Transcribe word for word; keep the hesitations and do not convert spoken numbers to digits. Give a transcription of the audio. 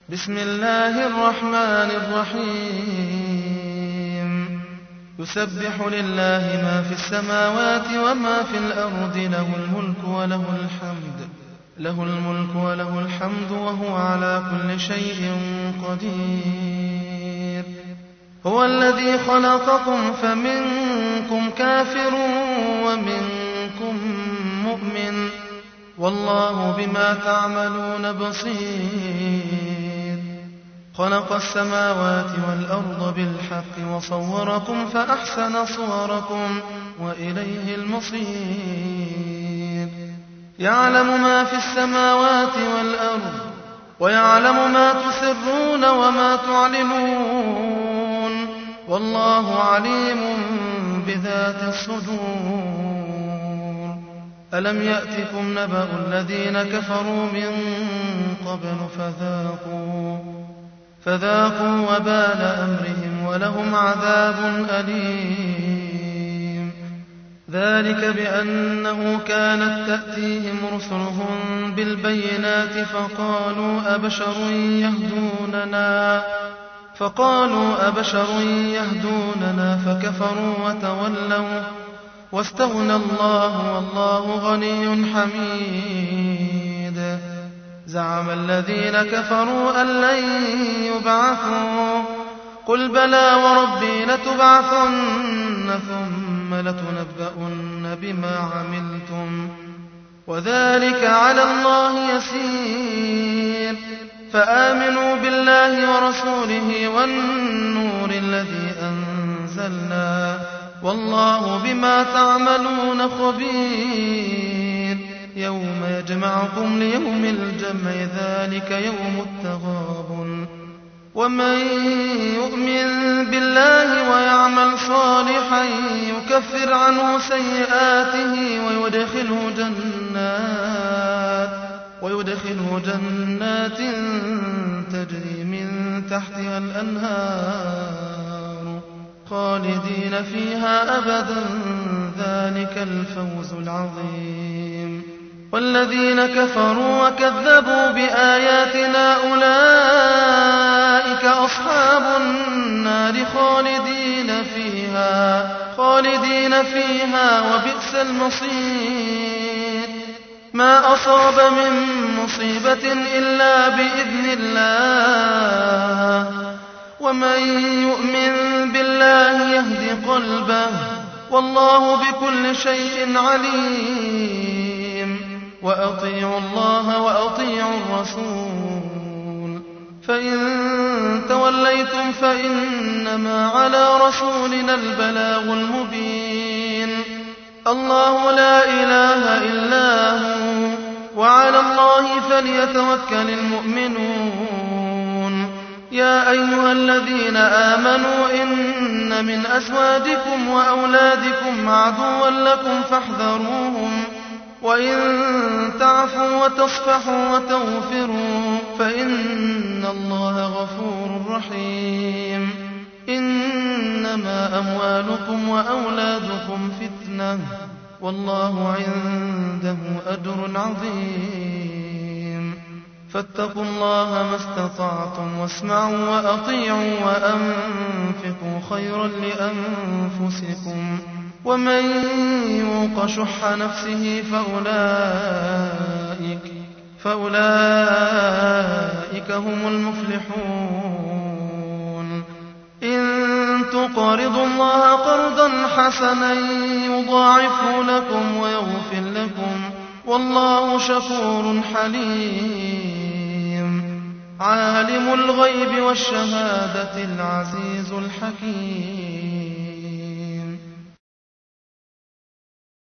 بسم الله الرحمن الرحيم يسبح لله ما في السماوات وما في الأرض له الملك وله الحمد له الملك وله الحمد وهو على كل شيء قدير هو الذي خلقكم فمنكم كافر ومنكم مؤمن والله بما تعملون بصير خلق السماوات والأرض بالحق وصوركم فأحسن صوركم وإليه المصير يعلم ما في السماوات والأرض ويعلم ما تسرون وما تعلنون والله عليم بذات الصدور ألم يأتكم نبأ الذين كفروا من قبل فذاقوا فذاقوا وبال أمرهم ولهم عذاب أليم ذلك بأنه كانت تأتيهم رسلهم بالبينات فقالوا أبشر يهدوننا فقالوا أبشر يهدوننا فكفروا وتولوا واستغنى الله والله غني حميد زعم الذين كفروا أن لن يبعثوا قل بلى وربي لتبعثن ثم لتنبؤن بما عملتم وذلك على الله يسير فآمنوا بالله ورسوله والنور الذي أنزلنا والله بما تعملون خبير يوم يجمعكم ليوم الجمع ذلك يوم التغابن ومن يؤمن بالله ويعمل صالحا يكفر عنه سيئاته ويدخله جنات ويدخله جنات تجري من تحتها الأنهار خالدين فيها أبدا ذلك الفوز العظيم والذين كفروا وكذبوا بآياتنا أولئك أصحاب النار خالدين فيها خالدين فيها وبئس المصير ما أصاب من مصيبة إلا بإذن الله ومن يؤمن بالله يهد قلبه والله بكل شيء عليم وأطيعوا الله وأطيعوا الرسول فإن توليتم فإنما على رسولنا البلاغ المبين الله لا إله إلا هو وعلى الله فليتوكل المؤمنون يا أيها الذين آمنوا إن من أزواجكم وأولادكم عدوا لكم فاحذروهم وإن تعفوا وتصفحوا وتغفروا فإن الله غفور رحيم إنما أموالكم وأولادكم فتنة والله عنده أجر عظيم فاتقوا الله ما استطعتم واسمعوا وأطيعوا وأنفقوا خيرا لأنفسكم ومن يوق شح نفسه فأولئك, فأولئك هم المفلحون إن تقرضوا الله قرضا حسنا يضاعفه لكم ويغفر لكم والله شكور حليم عالم الغيب والشهادة العزيز الحكيم